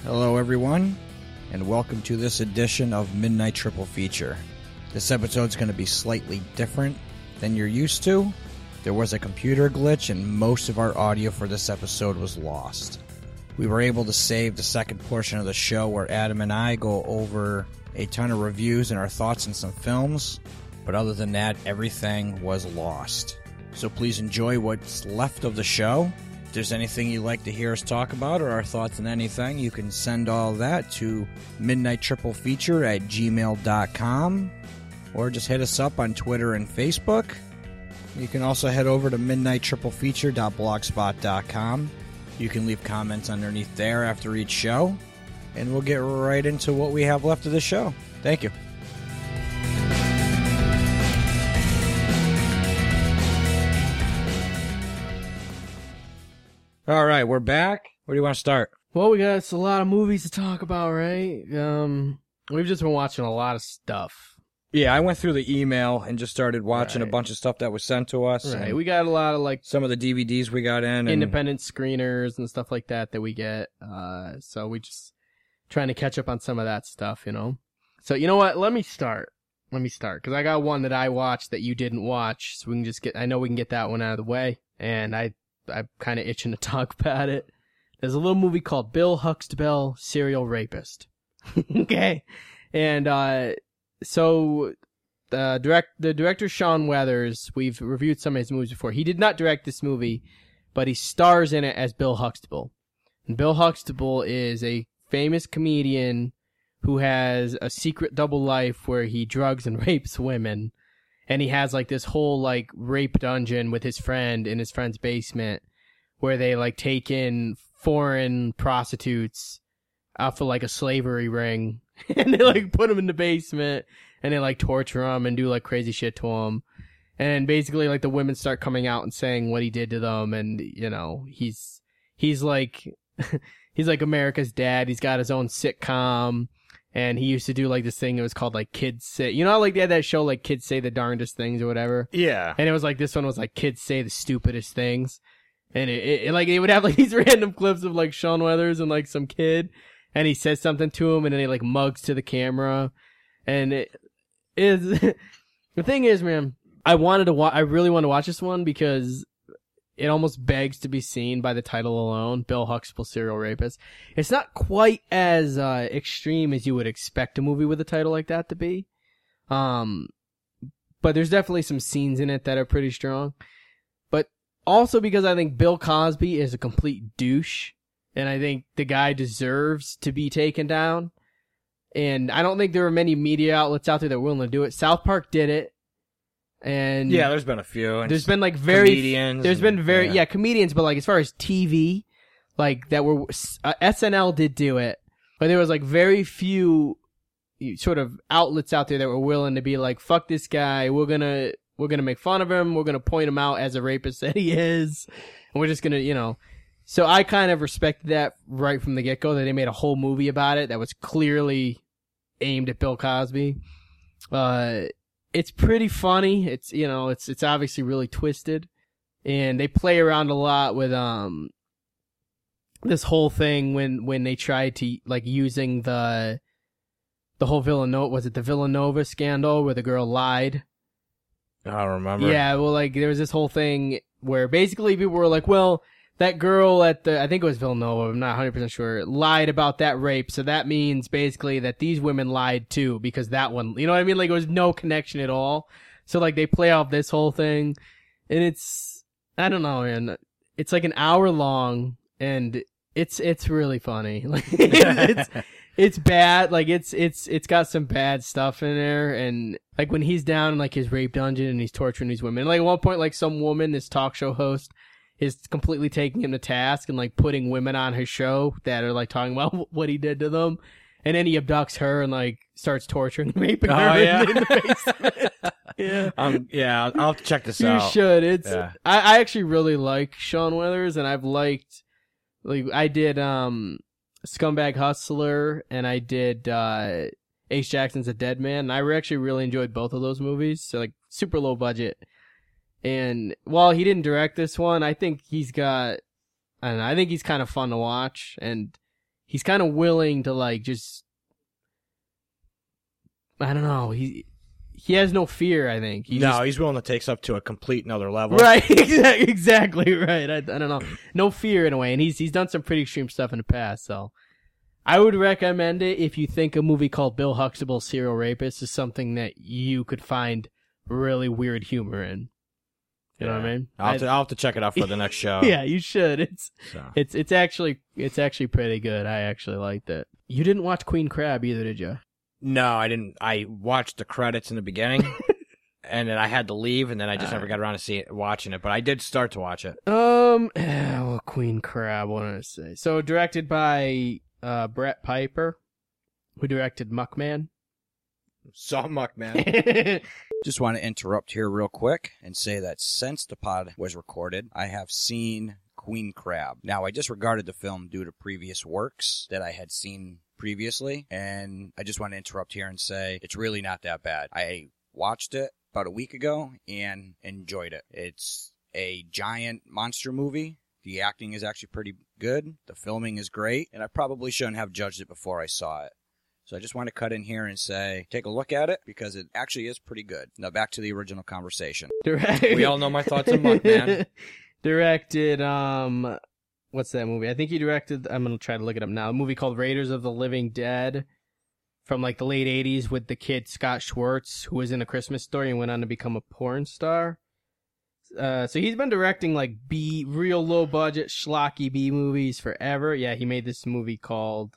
Hello everyone, and welcome to this edition of Midnight Triple Feature. This episode's going to be slightly different than you're used to. There was a computer glitch and most of our audio for this episode was lost. We were able to save the second portion of the show where Adam and I go over a ton of reviews and our thoughts on some films, but other than that, everything was lost. So please enjoy what's left of the show. If there's anything you'd like to hear us talk about or our thoughts on anything, you can send all that to midnighttripleFeature@gmail.com or just hit us up on Twitter and Facebook. You can also head over to midnighttriplefeature.blogspot.com. You can leave comments underneath there after each show, and we'll get right into what we have left of the show. Thank you. All right, we're back. Where do you want to start? Well, we got a lot of movies to talk about, right? We've just been watching a lot of stuff. Yeah, I went through the email and just started watching a bunch of stuff that was sent to us. Right, we got a lot of some of the DVDs we got in. Independent screeners and stuff like that we get. So we just trying to catch up on some of that stuff, you know? So you know what? Let me start. Because I got one that I watched that you didn't watch. So we can I know we can get that one out of the way. And I'm kind of itching to talk about it. There's a little movie called Bill Huxtable, Serial Rapist. Okay. And, so the director Sean Weathers, we've reviewed some of his movies before. He did not direct this movie, but he stars in it as Bill Huxtable. And Bill Huxtable is a famous comedian who has a secret double life where he drugs and rapes women. And he has like this whole like rape dungeon with his friend in his friend's basement where they like take in foreign prostitutes out for like a slavery ring. And they like put him in the basement and they like torture him and do like crazy shit to him. And basically like the women start coming out and saying what he did to them. And you know, he's like, he's like America's Dad. He's got his own sitcom. And he used to do like this thing that was called like Kids Say, you know how like they had that show like Kids Say the Darndest Things or whatever? Yeah. And it was like, this one was like Kids Say the Stupidest Things. And it like, it would have like these random clips of like Sean Weathers and like some kid. And he says something to him and then he like mugs to the camera. And it is, the thing is, man, I really want to watch this one because it almost begs to be seen by the title alone, Bill Huxtable, Serial Rapist. It's not quite as extreme as you would expect a movie with a title like that to be. But there's definitely some scenes in it that are pretty strong. But also because I think Bill Cosby is a complete douche. And I think the guy deserves to be taken down. And I don't think there are many media outlets out there that are willing to do it. South Park did it. And yeah, there's been a few. There's been like comedians. There's been comedians, but like as far as TV, like that were SNL did do it, but there was like very few sort of outlets out there that were willing to be like, fuck this guy, we're gonna make fun of him, we're gonna point him out as a rapist that he is, and we're just gonna, you know. So I kind of respected that right from the get go that they made a whole movie about it that was clearly aimed at Bill Cosby. It's pretty funny. It's, you know, it's obviously really twisted, and they play around a lot with this whole thing when they tried to like using the whole Villanova scandal where the girl lied. I don't remember. Yeah, well, like there was this whole thing where basically people were like, well, that girl I think it was Villanova, I'm not 100% sure, lied about that rape, so that means basically that these women lied too, because that one, you know what I mean? Like, it was no connection at all. So, like, they play off this whole thing, and it's, I don't know, man, it's like an hour long, and it's really funny. Like, it's bad, like, it's got some bad stuff in there, and, like, when he's down in, like, his rape dungeon, and he's torturing these women, like, at one point, like, some woman, this talk show host, is completely taking him to task and like putting women on his show that are like talking about what he did to them, and then he abducts her and like starts torturing and raping her in the basement. Yeah, I'll have to check this out. You should. I actually really like Sean Weathers, and I've liked, like, I did Scumbag Hustler and I did Ace Jackson's A Dead Man, and I actually really enjoyed both of those movies. So like super low budget. And while he didn't direct this one, I think he's got, I don't know, I think he's kind of fun to watch. And he's kind of willing to like just, I don't know, he has no fear, I think. He's willing to take stuff to a complete another level. Right, exactly right. I don't know. No fear in a way, and he's done some pretty extreme stuff in the past, so I would recommend it if you think a movie called Bill Huxtable Serial Rapist is something that you could find really weird humor in. You know what I mean? I'll have to check it out for the next show. Yeah, you should. It's actually pretty good. I actually liked it. You didn't watch Queen Crab either, did you? No, I didn't. I watched the credits in the beginning, and then I had to leave, and then I just never got around to watching it. But I did start to watch it. Well, Queen Crab. What did I say? So directed by Brett Piper, who directed Muckman. Saw Muckman. Just want to interrupt here real quick and say that since the pod was recorded, I have seen Queen Crab. Now, I disregarded the film due to previous works that I had seen previously, and I just want to interrupt here and say it's really not that bad. I watched it about a week ago and enjoyed it. It's a giant monster movie. The acting is actually pretty good. The filming is great, and I probably shouldn't have judged it before I saw it. So I just want to cut in here and say, take a look at it, because it actually is pretty good. Now back to the original conversation. We all know my thoughts on Muckman. Directed, what's that movie? I think he directed, I'm going to try to look it up now, a movie called Raiders of the Living Dead from like the late 80s with the kid Scott Schwartz, who was in A Christmas Story and went on to become a porn star. So he's been directing like real low budget schlocky B movies forever. Yeah, he made this movie called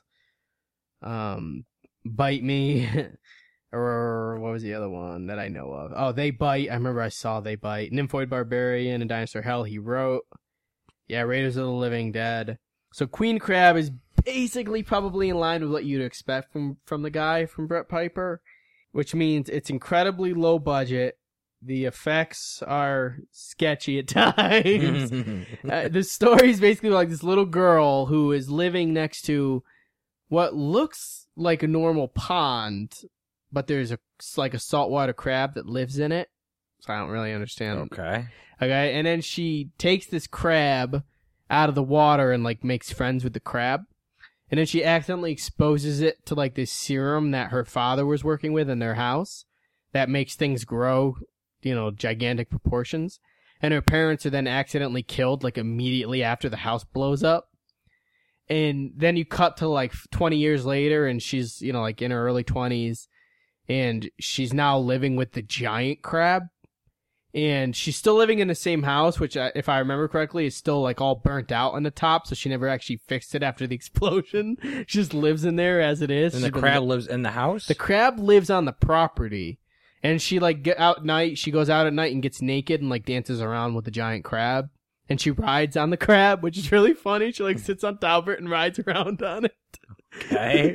Bite Me, or what was the other one that I know of? Oh, They Bite. I remember I saw They Bite. Nymphoid Barbarian and Dinosaur Hell he wrote. Yeah, Raiders of the Living Dead. So Queen Crab is basically probably in line with what you'd expect from the guy, from Brett Piper, which means it's incredibly low budget. The effects are sketchy at times. The story is basically like this little girl who is living next to what looks like a normal pond, but there's a saltwater crab that lives in it. So I don't really understand. Okay. And then she takes this crab out of the water and like makes friends with the crab. And then she accidentally exposes it to like this serum that her father was working with in their house that makes things grow, gigantic proportions. And her parents are then accidentally killed like immediately after the house blows up. And then you cut to like 20 years later and she's, like in her early 20s and she's now living with the giant crab. And she's still living in the same house, which, if I remember correctly, is still like all burnt out on the top. So she never actually fixed it after the explosion. She just lives in there as it is. And the crab lives in the house? The crab lives on the property. And she like goes out at night and gets naked and like dances around with the giant crab. And she rides on the crab, which is really funny. She like sits on top of it and rides around on it. Okay.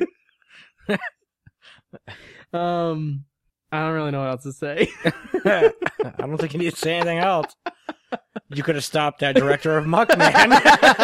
I don't really know what else to say. I don't think you need to say anything else. You could have stopped that director of Muckman.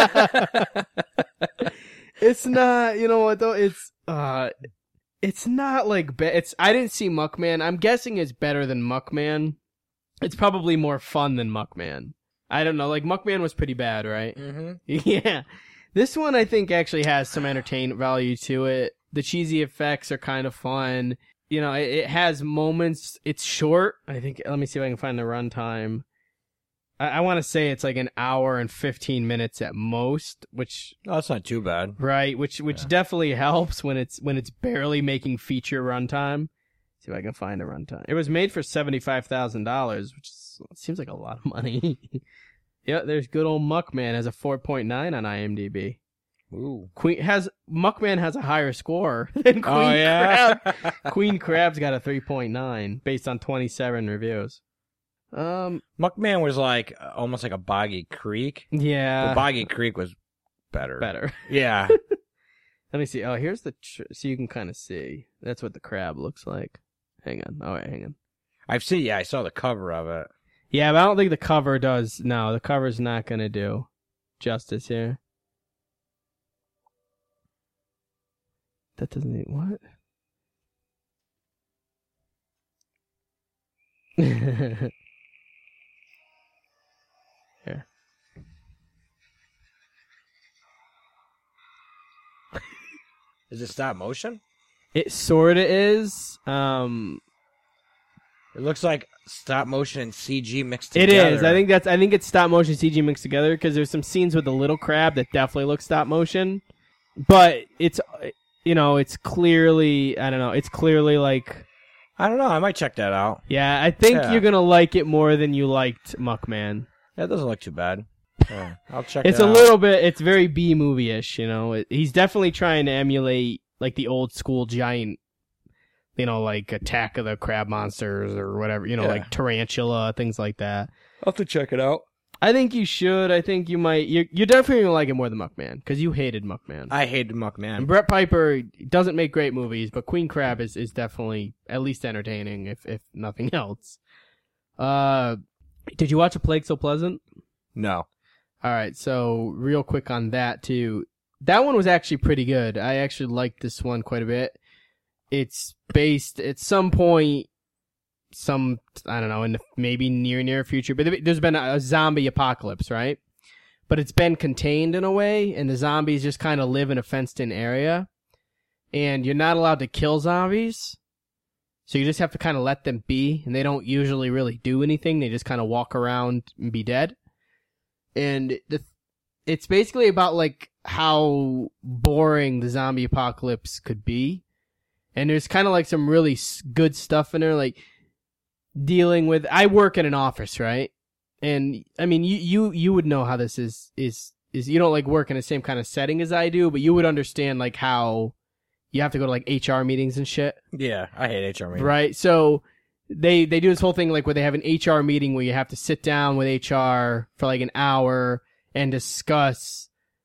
It's not, you know what though? It's not like I didn't see Muckman. I'm guessing it's better than Muckman. It's probably more fun than Muckman. I don't know. Like Muckman was pretty bad, right? Mm-hmm. Yeah. This one I think actually has some entertainment value to it. The cheesy effects are kind of fun. It has moments. It's short. I think, let me see if I can find the runtime. I want to say it's like an hour and 15 minutes at most, which... Oh, that's not too bad. Right, which definitely helps when it's barely making feature runtime. See if I can find a runtime. It was made for $75,000, which seems like a lot of money. Yeah, there's good old Muckman has a 4.9 on IMDb. Ooh. Muckman has a higher score than Queen Crab. Queen Crab's got a 3.9 based on 27 reviews. Muckman was like almost like a Boggy Creek. Yeah. The Boggy Creek was better. Yeah. Let me see. Oh, here's so you can kind of see. That's what the crab looks like. Hang on. All right, hang on. I saw the cover of it. Yeah, but I don't think the cover does. No, the cover's not going to do justice here. That doesn't even, what? Here. Is it stop motion? It sort of is. It looks like stop motion and CG mixed It together. is. I think it's stop motion CG mixed together because there's some scenes with the little crab that definitely look stop motion, but it's it's clearly it's clearly like I don't know. I might check that out. yeah. I think you're gonna like it more than you liked Muckman. That doesn't look too bad. Yeah, I'll check. It's it a out. little bit. It's very B movie-ish. He's definitely trying to emulate like the old school giant. Like Attack of the Crab Monsters or whatever, like Tarantula, things like that. I'll have to check it out. I think you should. I think you might. You're definitely going to like it more than Muckman, because you hated Muckman. I hated Muckman. And Brett Piper doesn't make great movies, but Queen Crab is definitely at least entertaining, if nothing else. Did you watch A Plague So Pleasant? No. All right, so real quick on that, too. That one was actually pretty good. I actually liked this one quite a bit. It's based at some point, I don't know, in the maybe near future, but there's been a zombie apocalypse, right? But it's been contained in a way, and the zombies just kind of live in a fenced-in area, and you're not allowed to kill zombies, so you just have to kind of let them be, and they don't usually really do anything. They just kind of walk around and be dead. And it's basically about like how boring the zombie apocalypse could be. And there's kind of like some really good stuff in there, like dealing with. I work in an office, right? And I mean, you would know how this is. You don't like work in the same kind of setting as I do, but you would understand like how you have to go to like HR meetings and shit. Yeah, I hate HR meetings. Right. So they do this whole thing like where they have an HR meeting where you have to sit down with HR for like an hour and discuss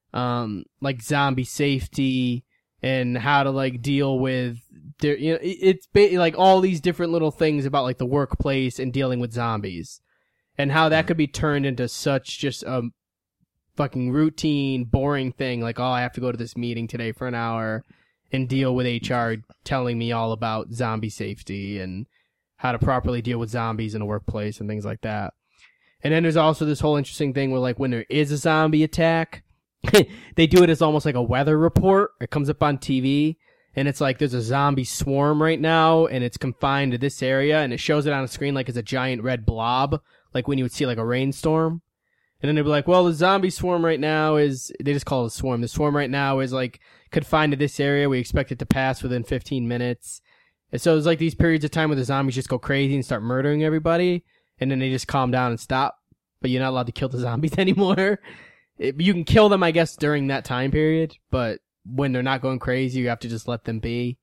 like zombie safety and how to like deal with their, it's like all these different little things about like the workplace and dealing with zombies and how that could be turned into such just a fucking routine, boring thing. Like, oh, I have to go to this meeting today for an hour and deal with HR telling me all about zombie safety and how to properly deal with zombies in a workplace and things like that. And then there's also this whole interesting thing where like when there is a zombie attack, they do it as almost like a weather report. It comes up on TV and it's like there's a zombie swarm right now and it's confined to this area, and it shows it on a screen like it's a giant red blob, like when you would see like a rainstorm. And then they'd be like, well, the zombie swarm right now is, they just call it a swarm. The swarm right now is like confined to this area. We expect it to pass within 15 minutes. And so it's like these periods of time where the zombies just go crazy and start murdering everybody, and then they just calm down and stop. But you're not allowed to kill the zombies anymore. You can kill them, I guess, during that time period, but when they're not going crazy, you have to just let them be.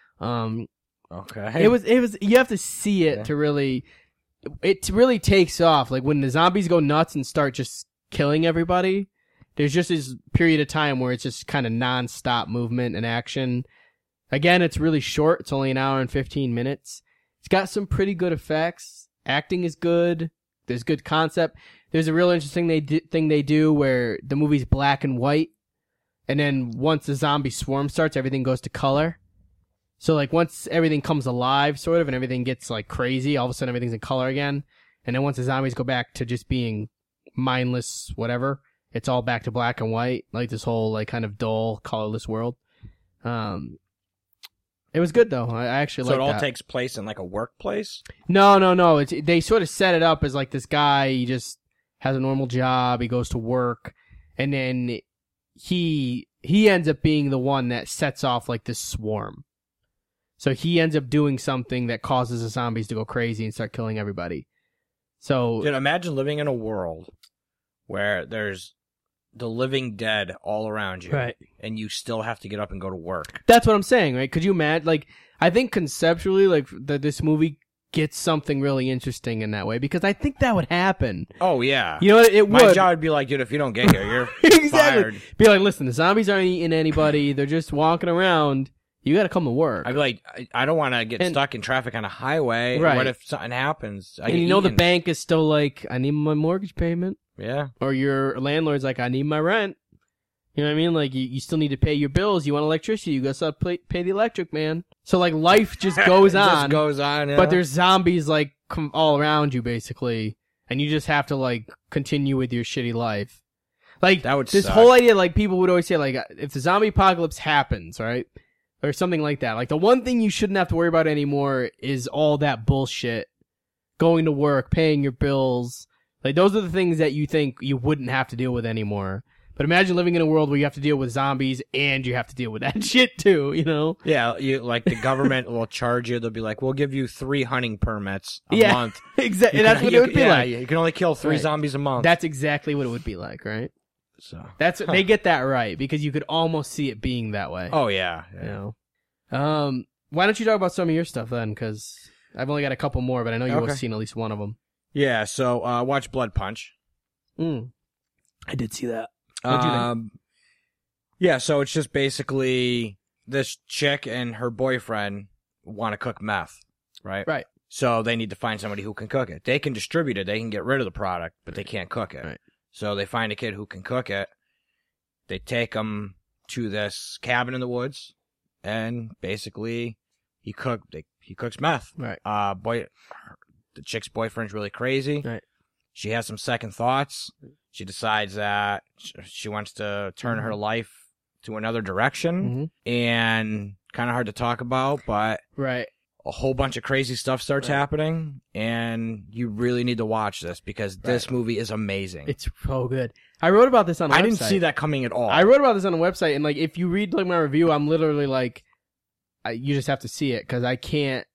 Okay. It was. You have to see it to really. It really takes off. Like when the zombies go nuts and start just killing everybody, there's just this period of time where it's just kind of non-stop movement and action. Again, it's really short. It's only an hour and 15 minutes. It's got some pretty good effects. Acting is good. There's good concept. There's a real interesting thing they do where the movie's black and white, and then once the zombie swarm starts, everything goes to color. So like once everything comes alive, sort of, and everything gets like crazy, all of a sudden everything's in color again. And then once the zombies go back to just being mindless, whatever, it's all back to black and white, like this whole like kind of dull, colorless world. It was good though. I actually liked that. So it all takes place in like a workplace? No. They sort of set it up as like this guy, he just has a normal job, he goes to work, and then he ends up being the one that sets off like this swarm. So he ends up doing something that causes the zombies to go crazy and start killing everybody. So dude, imagine living in a world where there's the living dead all around you, right, and you still have to get up and go to work. That's what I'm saying, right? Could you imagine? Like, I think conceptually, like this movie gets something really interesting in that way, because I think that would happen. Oh yeah, you know what? It would. My job would be like, dude, if you don't get here, you're exactly fired. Be like, listen, the zombies aren't eating anybody; they're just walking around. You got to come to work. I'd be like, I don't want to get stuck in traffic on a highway. Right. What if something happens? And you know the bank is still like, I need my mortgage payment. Yeah. Or your landlord's like, I need my rent. You know what I mean? Like, you still need to pay your bills. You want electricity, you gotta start pay the electric, man. So, like, life just goes on. Just goes on, yeah. But there's zombies, like, all around you, basically. And you just have to, like, continue with your shitty life. Like, that would this suck. whole idea, like, people would always say, like, if the zombie apocalypse happens, right? or something like that. Like the one thing you shouldn't have to worry about anymore is all that bullshit. Going to work, paying your bills. Like those are the things that you think you wouldn't have to deal with anymore. But imagine living in a world where you have to deal with zombies and you have to deal with that shit too, you know? Yeah, you like the government will charge you. They'll be like, "We'll give you 3 hunting permits a month." Exactly. That's what it would be like. You can only kill 3 zombies a month. That's exactly what it would be like, right? So they get that right because you could almost see it being that way. Oh yeah. You know? Why don't you talk about some of your stuff then? Because I've only got a couple more, but I know you've seen at least one of them. Yeah. So watch Blood Punch. I did see that. Yeah, so it's just basically this chick and her boyfriend want to cook meth, right? Right. So they need to find somebody who can cook it. They can distribute it, they can get rid of the product, but they can't cook it. Right. So they find a kid who can cook it. They take him to this cabin in the woods, and basically he cooks meth. Right. The chick's boyfriend's really crazy. Right. She has some second thoughts. She decides that she wants to turn her life to another direction, and kind of hard to talk about, but right. a whole bunch of crazy stuff starts happening, and you really need to watch this because this movie is amazing. It's so good. I wrote about this on the website. I didn't see that coming at all. I wrote about this on the website, and like if you read like my review, I'm literally like, you just have to see it because I can't.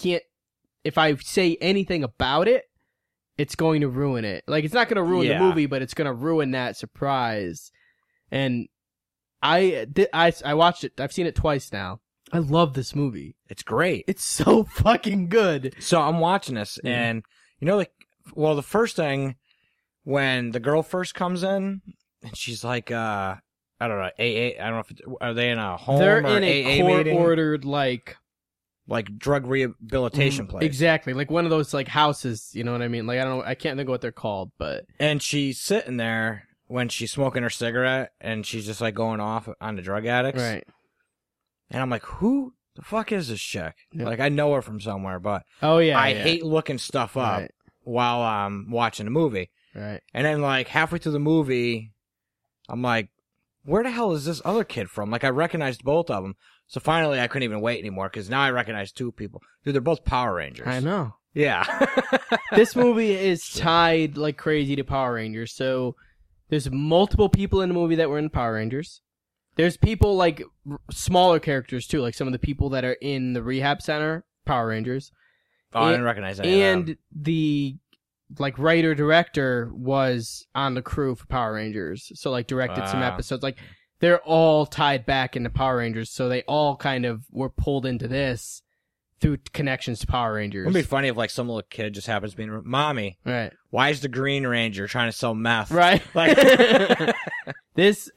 If I say anything about it, it's going to ruin it. Like, it's not going to ruin the movie, but it's going to ruin that surprise. And I watched it. I've seen it twice now. I love this movie. It's great. It's so fucking good. So I'm watching this, and you know, the first thing when the girl first comes in, and she's like, I don't know, AA. I don't know if are they in a home? They're or in a AA court-ordered like drug rehabilitation place. Exactly. Like one of those like houses, you know what I mean? Like I don't know, I can't think of what they're called, but and she's sitting there when she's smoking her cigarette and she's just like going off on the drug addicts. Right. And I'm like, who the fuck is this chick? Yeah. Like I know her from somewhere, but I hate looking stuff up while I'm watching the movie. Right. And then like halfway through the movie, I'm like, where the hell is this other kid from? Like I recognized both of them. So finally, I couldn't even wait anymore because now I recognize 2 people. Dude, they're both Power Rangers. I know. Yeah. This movie is tied like crazy to Power Rangers. So there's multiple people in the movie that were in Power Rangers. There's people like smaller characters too, like some of the people that are in the rehab center, Power Rangers. Oh, I didn't recognize any of them. And the like writer director was on the crew for Power Rangers, so like directed some episodes. Like they're all tied back into Power Rangers, so they all kind of were pulled into this through connections to Power Rangers. It'd be funny if like some little kid just happens to be in, Mommy, right? Why is the Green Ranger trying to sell meth? Right. Like this,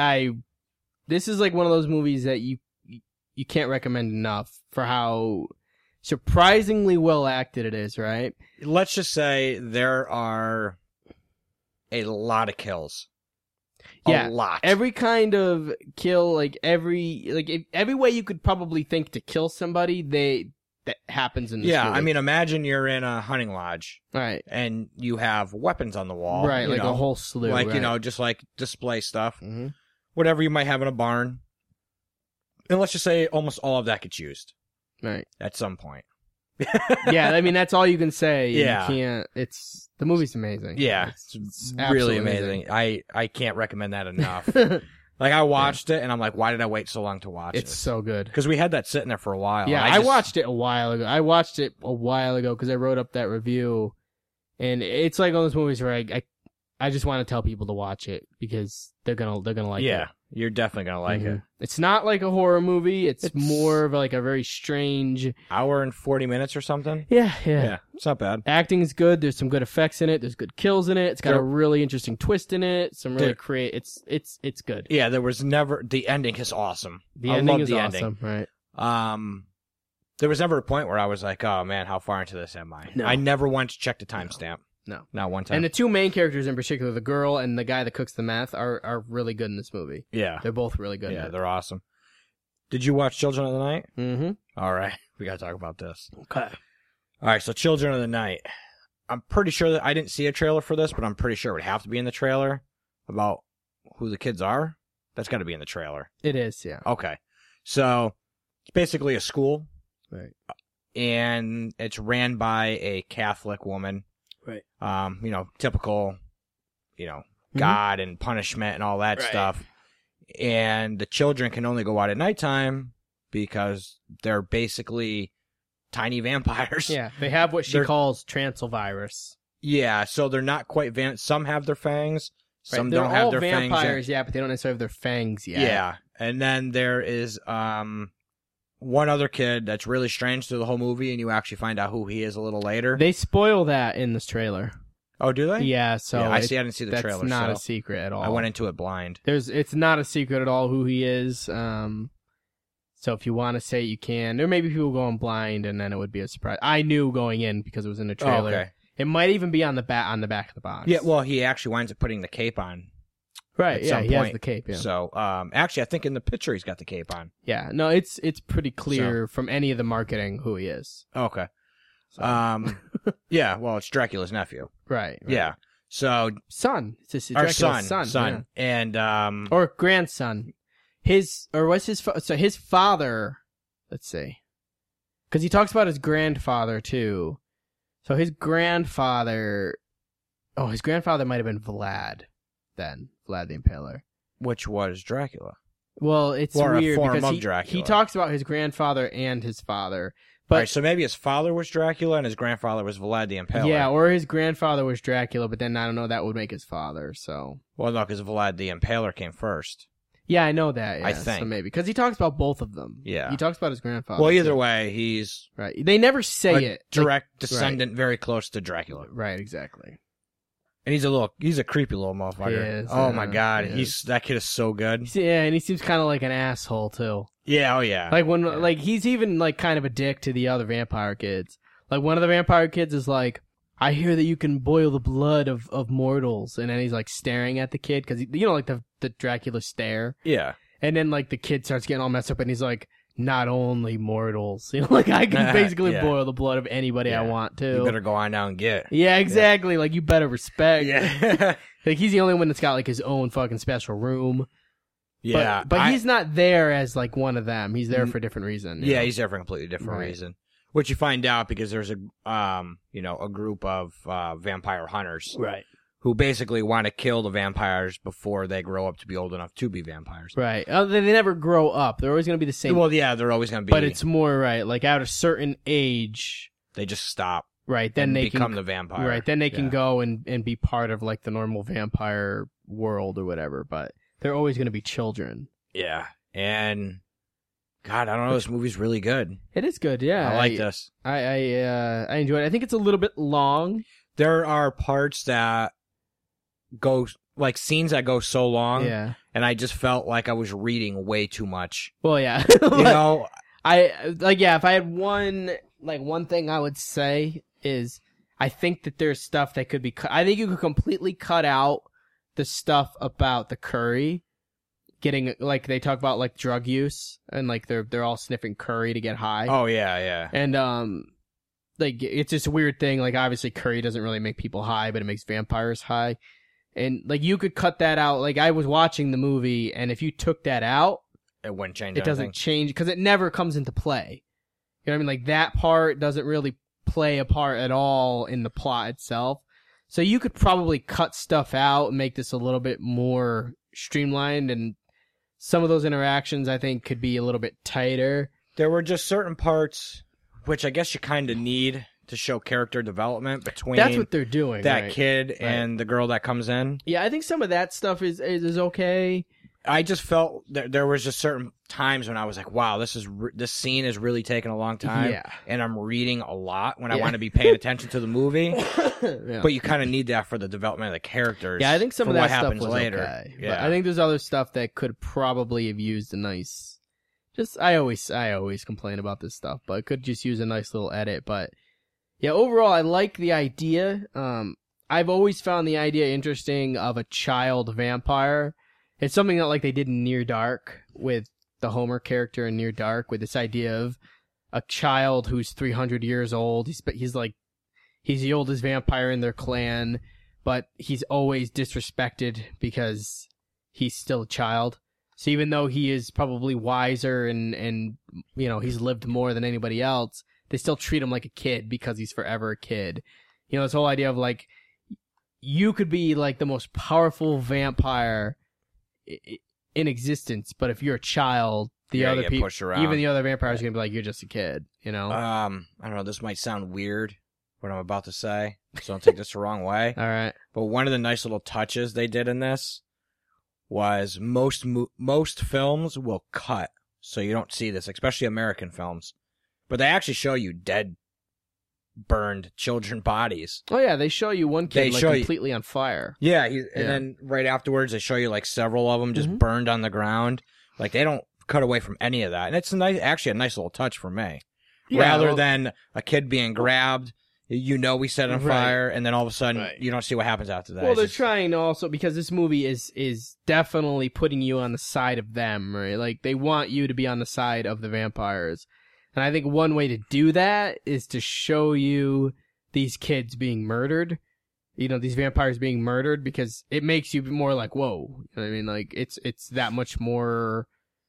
this is like one of those movies that you can't recommend enough for how surprisingly well acted it is. Right. Let's just say there are a lot of kills. Yeah, a lot. Every kind of kill, like every way you could probably think to kill somebody, that happens in this movie. I mean, imagine you're in a hunting lodge, right? And you have weapons on the wall, right? Like a whole slew, like right. You know, just like display stuff, mm-hmm. whatever you might have in a barn. And let's just say almost all of that gets used, right? At some point. Yeah, I mean that's all you can say. Yeah, you can't. The movie's amazing. Yeah, it's really amazing. I can't recommend that enough. Like I watched it and I'm like, why did I wait so long to watch it? It's so good because we had that sitting there for a while. Yeah, I watched it a while ago. Because I wrote up that review, and it's like one of those movies where I just want to tell people to watch it because they're gonna like it. Yeah, you're definitely gonna like it. It's not like a horror movie. It's more of like a very strange hour and 40 minutes or something. Yeah. It's not bad. Acting is good. There's some good effects in it. There's good kills in it. It's got a really interesting twist in it. Some really it's good. Yeah, the ending is awesome. The ending is awesome, right? There was never a point where I was like, oh man, how far into this am I? No. I never went to check the timestamp. No. Not one time. And the 2 main characters in particular, the girl and the guy that cooks the meth, are really good in this movie. Yeah. They're both really good. Yeah, they're awesome. Did you watch Children of the Night? Mm-hmm. All right. We got to talk about this. Okay. All right, so Children of the Night. I'm pretty sure that I didn't see a trailer for this, but I'm pretty sure it would have to be in the trailer about who the kids are. That's got to be in the trailer. It is, yeah. Okay. So It's basically a school, Right. and it's ran by a Catholic woman. Right. Typical, God and punishment and all that Right. stuff. And the children can only go out at nighttime because they're basically tiny vampires. Yeah, they have what she calls Transylvirus. Yeah, so they're not quite some have their fangs, some They're don't have all their vampires, fangs. yeah, but they don't necessarily have their fangs yet. Yeah. And then there is one other kid that's really strange through the whole movie, and you actually find out who he is a little later. They spoil that in this trailer. Oh, do they? Yeah, so I didn't see the trailer. That's not so a secret at all. I went into it blind. It's not a secret at all who he is. So if you want to say it, you can. There may be people going blind, and then it would be a surprise. I knew going in because it was in the trailer. Oh, okay. It might even be on the back of the box. Yeah, well, he actually winds up putting the cape on. Right, at yeah, some he has point. the cape, yeah. So, actually, I think in the picture he's got the cape on. Yeah, no, it's pretty clear from any of the marketing who he is. Okay. So. Yeah, well, it's Dracula's nephew. Right. Yeah. So, Son. It's our Dracula's son. yeah. And, or grandson. His father, let's see. Because he talks about his grandfather, too. So his grandfather might have been Vlad then. Vlad the Impaler. which was Dracula. Well, it's Or a weird form because of Dracula. he talks about his grandfather and his father. But All right, so maybe his father was Dracula and his grandfather was Vlad the Impaler. yeah, or his grandfather was Dracula, but then I don't know, that would make his father, so. Well, no, because Vlad the Impaler came first. Yeah, I know that. Yeah, I think. So maybe. Because he talks about both of them. Yeah. He talks about his grandfather. Well, either too. way, he's Right. They never say a it. direct descendant very close to Dracula. Right, exactly. And he's a creepy little motherfucker. He is, oh my god, he is. that kid is so good. Yeah, and he seems kind of like an asshole, too. Yeah, oh yeah. Like he's even like kind of a dick to the other vampire kids. Like one of the vampire kids is like, I hear that you can boil the blood of mortals, and then he's like staring at the kid because like the Dracula stare. Yeah. And then like the kid starts getting all messed up, and he's like, not only mortals, like I can basically Yeah. boil the blood of anybody I want to. You better go on down and get. Yeah, exactly. Like you better respect. Yeah. Like he's the only one that's got like his own fucking special room. Yeah. But he's not there as like one of them. He's there for a different reason. you Yeah, know? he's there for a completely different Right. reason. Which you find out because there's a group of vampire hunters Right. who basically want to kill the vampires before they grow up to be old enough to be vampires. Right. They never grow up. They're always going to be the same. Well, yeah, they're always going to be. but it's more right. Like at a certain age, they just stop. right? Then and they become can the vampire. Right. Then they can Yeah. go and be part of like the normal vampire world or whatever. But they're always going to be children. Yeah, and God, I don't know. This movie's really good. It is good. Yeah. I like this. I enjoy it. I think it's a little bit long. There are parts that go like scenes that go so long, Yeah. and I just felt like I was reading way too much. Well, yeah. You know, if I had one thing I would say is I think that there's stuff that could be cut. I think you could completely cut out the stuff about the curry getting, like they talk about like drug use and like they're all sniffing curry to get high. oh yeah. And like it's just a weird thing. Like obviously curry doesn't really make people high, but it makes vampires high. And like you could cut that out. Like I was watching the movie, and if you took that out, It wouldn't change. it doesn't change because it never comes into play. You know what I mean? Like that part doesn't really play a part at all in the plot itself. So you could probably cut stuff out and make this a little bit more streamlined, and some of those interactions I think could be a little bit tighter. There were just certain parts which I guess you kind of need to show character development between That's what they're doing. that right? kid and the girl that comes in. Yeah, I think some of that stuff is okay. I just felt there was just certain times when I was like, wow, this scene is really taking a long time. Yeah. And I'm reading a lot when I Yeah. want to be paying attention to the movie. Yeah. But you kind of need that for the development of the characters. Yeah, I think some for of that what stuff happens was later. okay. Yeah. But I think there's other stuff that could probably have used a nice. I always complain about this stuff, but it could just use a nice little edit. But yeah, overall, I like the idea. I've always found the idea interesting of a child vampire. It's something that like they did in Near Dark with the Homer character in Near Dark, with this idea of a child who's 300 years old. He's the oldest vampire in their clan, but he's always disrespected because he's still a child. So even though he is probably wiser and he's lived more than anybody else, they still treat him like a kid because he's forever a kid. This whole idea of like, you could be like the most powerful vampire in existence, but if you're a child, the other people, even the other vampires, are gonna be like, you're just a kid. I don't know. This might sound weird, what I'm about to say, so don't take this the wrong way. All right. But one of the nice little touches they did in this was most films will cut, so you don't see this, especially American films. But they actually show you dead, burned children bodies. Oh yeah, they show you one kid completely on fire. Yeah, and then right afterwards they show you like several of them just burned on the ground. Like they don't cut away from any of that, and it's actually a nice little touch for me. Yeah, rather than a kid being grabbed, we set on fire, and then all of a sudden you don't see what happens after that. Well, they're trying to also, because this movie is definitely putting you on the side of them, right? Like they want you to be on the side of the vampires. And I think one way to do that is to show you these kids being murdered, these vampires being murdered, because it makes you more like, whoa. You know what I mean? Like it's that much more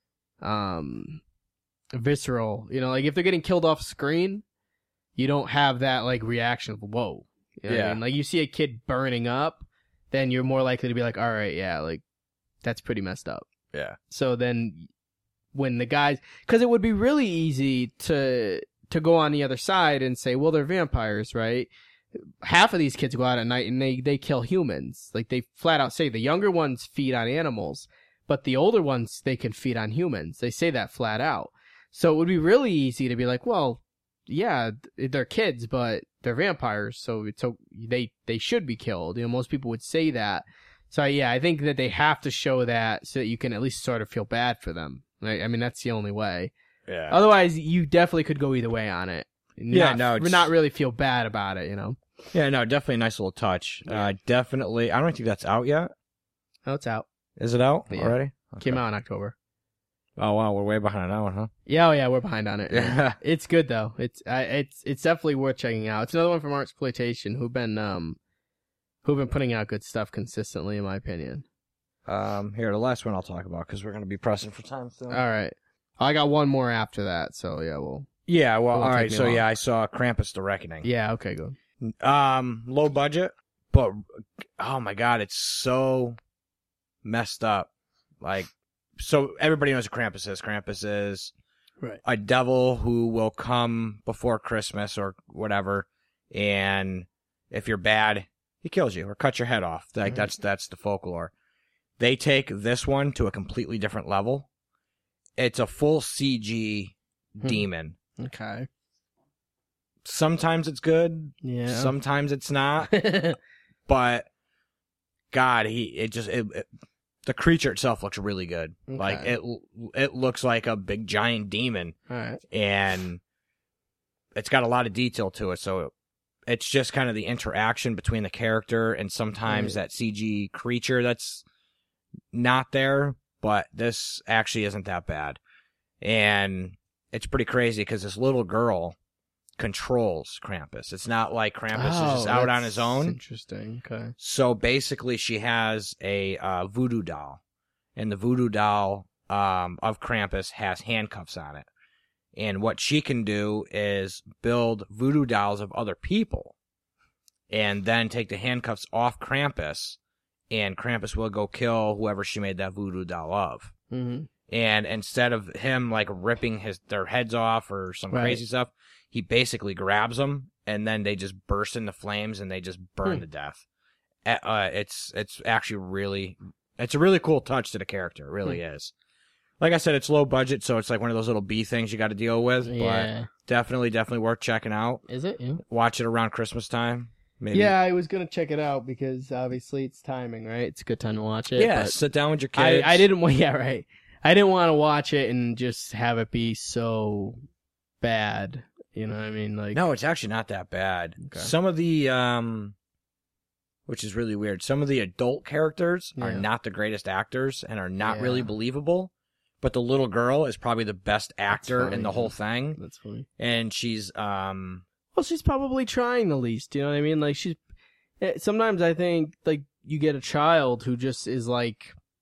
visceral. Like if they're getting killed off screen, you don't have that like reaction of whoa. You know what I mean? Like you see a kid burning up, then you're more likely to be like, all right, yeah, like that's pretty messed up. Yeah. So then when the guys, because it would be really easy to go on the other side and say, well, they're vampires, right? Half of these kids go out at night and they kill humans. Like they flat out say the younger ones feed on animals, but the older ones, they can feed on humans. They say that flat out. So it would be really easy to be like, well, yeah, they're kids, but they're vampires, so they should be killed. Most people would say that. So yeah, I think that they have to show that so that you can at least sort of feel bad for them. Right? I mean, that's the only way. Yeah. Otherwise, you definitely could go either way on it. Not really feel bad about it. Yeah, no, definitely a nice little touch. Yeah. Definitely. I don't think that's out yet. Oh, it's out. Is it out already? Okay. Came out in October. Oh wow, we're way behind on that one, huh? Yeah, we're behind on it. Yeah, it's good though. It's definitely worth checking out. It's another one from Artsploitation, who've been putting out good stuff consistently, in my opinion. Here, the last one I'll talk about because we're gonna be pressing for time still. All right, I got one more after that, so yeah, we'll. Yeah, well, all right. So long. Yeah, I saw Krampus: The Reckoning. Yeah, okay, good. Low budget, but oh my god, it's so messed up. Like, so everybody knows what Krampus is. Krampus is a devil who will come before Christmas or whatever, and if you're bad, he kills you or cuts your head off. Like that's the folklore. They take this one to a completely different level. It's a full CG demon. Okay. Sometimes it's good. Yeah. Sometimes it's not. But God, the creature itself looks really good. Okay. Like it looks like a big giant demon. All right. And it's got a lot of detail to it. So it's just kind of the interaction between the character and sometimes that CG creature that's not there. But this actually isn't that bad. And it's pretty crazy because this little girl controls Krampus. It's not like Krampus is just out on his own. Interesting. Okay. So basically, she has a voodoo doll, and the voodoo doll of Krampus has handcuffs on it. And what she can do is build voodoo dolls of other people, and then take the handcuffs off Krampus, and Krampus will go kill whoever she made that voodoo doll of. Mm-hmm. And instead of him like ripping their heads off or some crazy stuff, he basically grabs them, and then they just burst into flames and they just burn to death. It's actually it's a really cool touch to the character. It really is. Like I said, it's low budget, so it's like one of those little B things you got to deal with. Yeah. But definitely worth checking out. Is it? Yeah. Watch it around Christmas time. Maybe. Yeah, I was gonna check it out because obviously it's timing, right? It's a good time to watch it. Yeah, sit down with your kids. I didn't want to watch it and just have it be so bad. You know what I mean? Like, no, it's actually not that bad. Okay. Some of the, which is really weird, some of the adult characters are not the greatest actors and are not really believable. But the little girl is probably the best actor in the whole thing. That's funny. And she's, well, she's probably trying the least. You know what I mean? Like, sometimes I think, like, you get a child who just is like,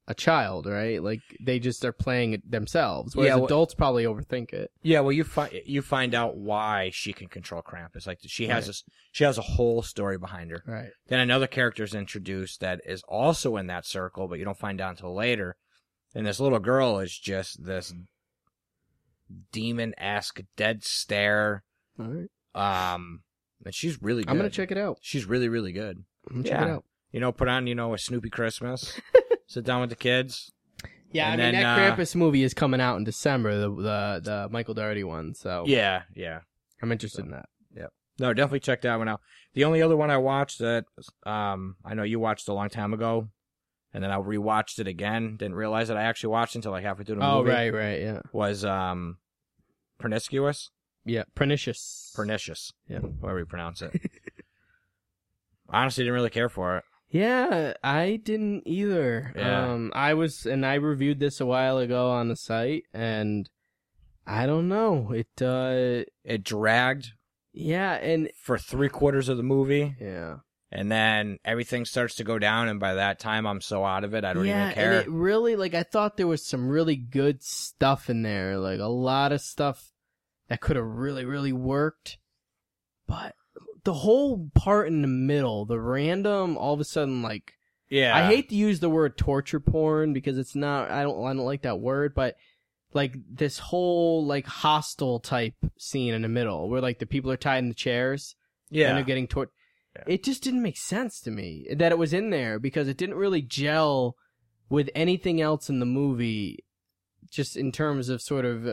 a child, right? Like they just are playing it themselves, whereas adults probably overthink it. Yeah, well, you find out why she can control Krampus. Like she has a whole story behind her. Right. Then another character is introduced that is also in that circle, but you don't find out until later. And this little girl is just this demon-esque dead stare. All right. And she's really good. I'm gonna check it out. She's really, really good. I'm gonna check it out. Put on, a Snoopy Christmas. Sit down with the kids. Yeah, I mean, that Krampus movie is coming out in December, the Michael Dougherty one, so... Yeah. I'm interested in that. Yep. No, definitely check that one out. The only other one I watched that, I know you watched a long time ago, and then I rewatched it again, didn't realize that I actually watched it until like halfway through the movie. Oh, right, yeah. Was, Promiscuous? Yeah, Pernicious. Yeah. However you pronounce it. Honestly, didn't really care for it. Yeah, I didn't either. Yeah. I reviewed this a while ago on the site, and I don't know. It dragged. Yeah, and for 3/4 of the movie. Yeah. And then everything starts to go down, and by that time, I'm so out of it, I don't even care. Yeah, and it really, I thought there was some really good stuff in there. Like, a lot of stuff that could have really, really worked. But the whole part in the middle, the random, all of a sudden, yeah. I hate to use the word torture porn because it's not, I don't like that word, but this whole hostile type scene in the middle where the people are tied in the chairs. Yeah. And they're getting tortured. Yeah. It just didn't make sense to me that it was in there because it didn't really gel with anything else in the movie, just in terms of sort of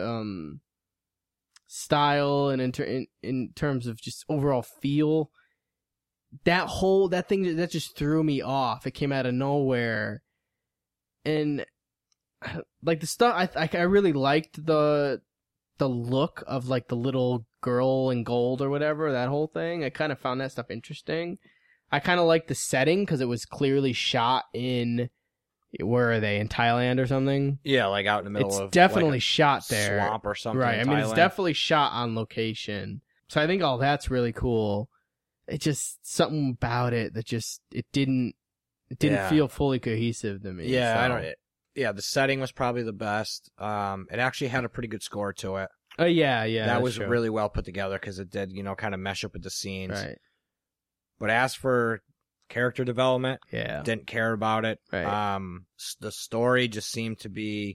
style and in terms of just overall feel. That thing that just threw me off. It came out of nowhere, and the stuff I really liked the look of the little girl in gold or whatever, that whole thing. I kind of found that stuff interesting. I kind of liked the setting because it was clearly shot in, where are they, in Thailand or something? Yeah, out in the middle of... It's definitely shot there. Swamp or something. Right, I mean, it's definitely shot on location. So I think all that's really cool. It just, something about it that just, it didn't feel fully cohesive to me. Yeah, so. I don't... Yeah, the setting was probably the best. It actually had a pretty good score to it. Oh, yeah. That was true. Really well put together because it did, kind of mesh up with the scenes. Right. But as for character development, didn't care about it. Right. The story just seemed to be,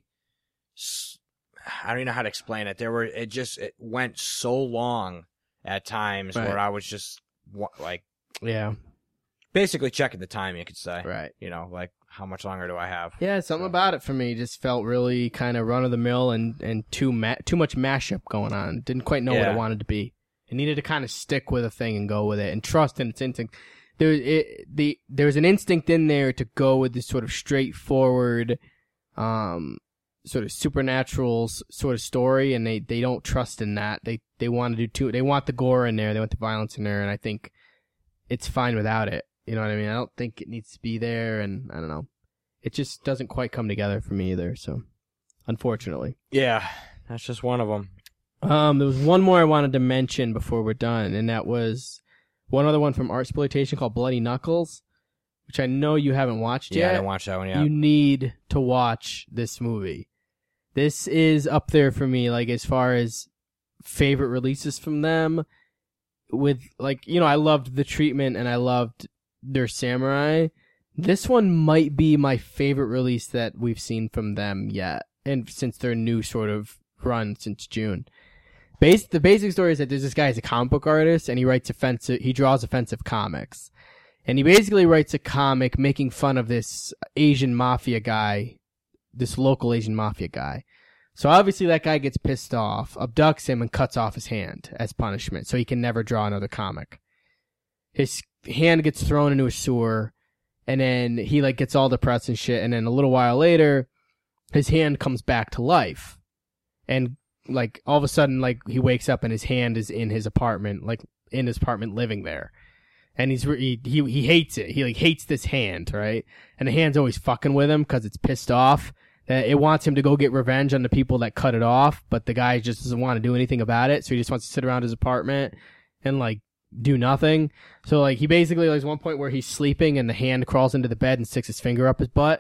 I don't even know how to explain it. It went so long at times where I was just basically checking the time, you could say. Right. How much longer do I have? Yeah, something about it for me just felt really kind of run-of-the-mill and too much mashup going on. Didn't quite know what it wanted to be. It needed to kind of stick with a thing and go with it and trust in its instinct. There was an instinct in there to go with this sort of straightforward, sort of supernatural sort of story, and they don't trust in that. They want to do too. They want the gore in there. They want the violence in there, and I think it's fine without it. You know what I mean? I don't think it needs to be there, and I don't know. It just doesn't quite come together for me either, so unfortunately. Yeah, that's just one of them. There was one more I wanted to mention before we're done, and that was one other one from Artsploitation called Bloody Knuckles, which I know you haven't watched yet. Yeah, I didn't watch that one yet. You need to watch this movie. This is up there for me, as far as favorite releases from them. With, I loved The Treatment and I loved their Samurai. This one might be my favorite release that we've seen from them yet, and since their new sort of run since June. The basic story is that there's this guy who's a comic book artist, and he draws offensive comics. And he basically writes a comic making fun of this Asian mafia guy, this local Asian mafia guy. So obviously that guy gets pissed off, abducts him, and cuts off his hand as punishment, so he can never draw another comic. His hand gets thrown into a sewer, and then he gets all depressed and shit, and then a little while later, his hand comes back to life. And all of a sudden, he wakes up and his hand is in his apartment, in his apartment living there. And he hates it. He hates this hand, right? And the hand's always fucking with him because it's pissed off. It wants him to go get revenge on the people that cut it off, but the guy just doesn't want to do anything about it, so he just wants to sit around his apartment and do nothing. So like he basically, there's one point where he's sleeping and the hand crawls into the bed and sticks his finger up his butt.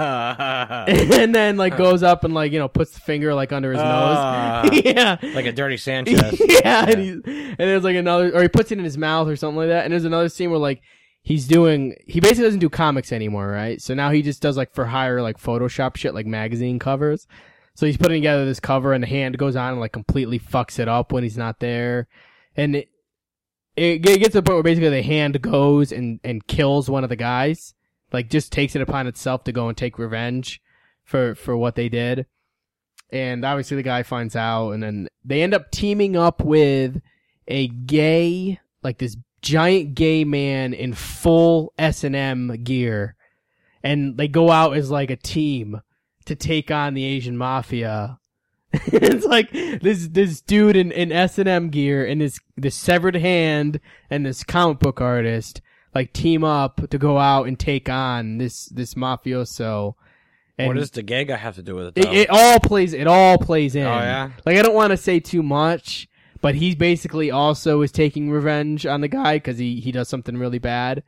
And then like goes up and like, puts the finger like under his nose. Yeah. Like a dirty Sanchez. Yeah. And there's like another, or he puts it in his mouth or something like that. And there's another scene where like he basically doesn't do comics anymore, right? So now he just does like for hire, like Photoshop shit, like magazine covers. So he's putting together this cover and the hand goes on and like completely fucks it up when he's not there. And it gets to the point where basically the hand goes and kills one of the guys, like just takes it upon itself to go and take revenge for what they did. And obviously the guy finds out, and then they end up teaming up with a gay, like this giant gay man in full S&M gear. And they go out as like a team to take on the Asian mafia. It's like this dude in S&M gear and this severed hand and this comic book artist like team up to go out and take on this mafioso. And what does the gay guy have to do with it, though? It all plays in. Oh yeah. Like I don't want to say too much, but he basically also is taking revenge on the guy because he does something really bad.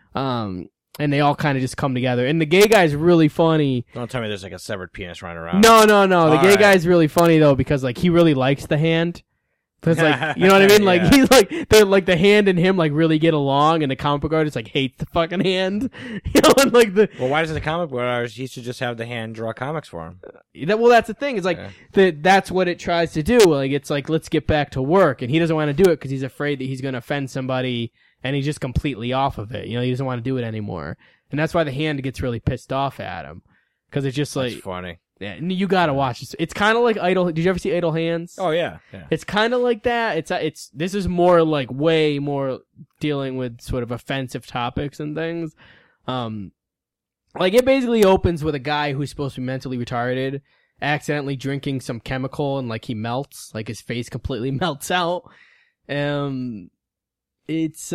And they all kind of just come together. And the gay guy's really funny. Don't tell me there's like a severed penis running around. No. The gay guy's really funny though because like he really likes the hand. Cause like, you know what I mean? Like he's like the hand and him like really get along, and the comic book artist like hates the fucking hand. And like well, why does the comic book artist? He should just have the hand draw comics for him. Well, that's the thing. It's like that's what it tries to do. Like it's like let's get back to work, and he doesn't want to do it because he's afraid that he's going to offend somebody. And he's just completely off of it. He doesn't want to do it anymore. And that's why the hand gets really pissed off at him. Because it's just like... That's funny. Yeah, you gotta watch this. It's kind of like Idle... Did you ever see Idle Hands? Oh, yeah. It's kind of like that. This is more like way more dealing with sort of offensive topics and things. Like it basically opens with a guy who's supposed to be mentally retarded accidentally drinking some chemical and like he melts. Like his face completely melts out. It's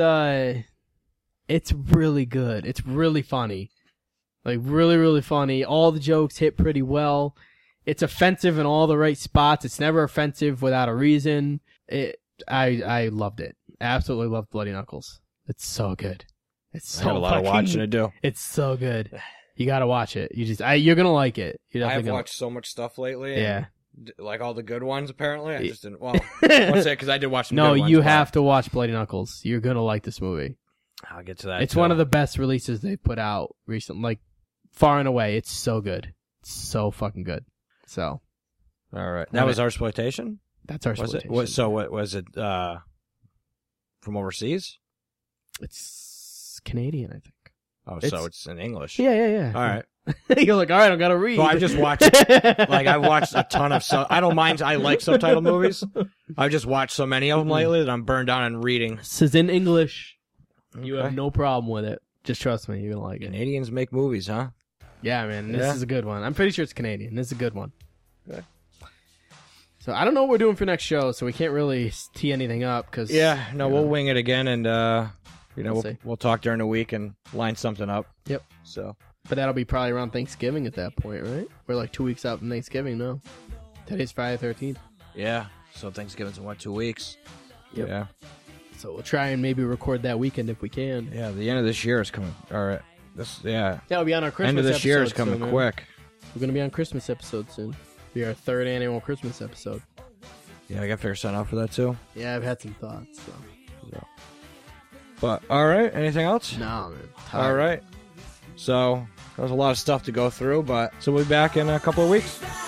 really good. It's really funny. Like really, really funny. All the jokes hit pretty well. It's offensive in all the right spots. It's never offensive without a reason. I loved it. Absolutely loved Bloody Knuckles. It's so good. It's so I have a lot of watching to do. It's so good. You gotta watch it. You're gonna like it. I've watched so much stuff lately. Yeah. Like all the good ones, apparently. I just didn't. Well, what's that? Because I did watch some good ones. No, you have to watch Bloody Knuckles. You're going to like this movie. I'll get to that. It's one of the best releases they've put out recently. Like, far and away. It's so good. It's so fucking good. So. All right. That was our exploitation? That's our exploitation. What was it from overseas? It's Canadian, I think. Oh, so it's in English. Yeah. All right. You're like, all right, I gotta read. Well, I just watched it. Like, I've watched a ton of I don't mind. I like subtitle movies. I've just watched so many of them lately that I'm burned out on reading. This is in English. Okay. You have no problem with it. Just trust me, you're gonna like it. Canadians make movies, huh? Yeah, man. This is a good one. I'm pretty sure it's Canadian. This is a good one. Okay. So I don't know what we're doing for next show, so we can't really tee anything up because. Yeah, no, we'll wing it again, and we'll talk during the week and line something up. Yep. So. But that'll be probably around Thanksgiving at that point, right? We're like 2 weeks out from Thanksgiving now. Today's Friday the 13th. Yeah. So Thanksgiving's in 2 weeks? Yep. Yeah. So we'll try and maybe record that weekend if we can. Yeah, the end of this year is coming. All right. Yeah, we'll be on our Christmas end of this year is coming soon, quick. We're going to be on Christmas episode soon. It'll be our 3rd annual Christmas episode. Yeah, I got to figure something out for that too. Yeah, I've had some thoughts. So. But, all right. Anything else? No, man. All right. So, there's a lot of stuff to go through, so we'll be back in a couple of weeks.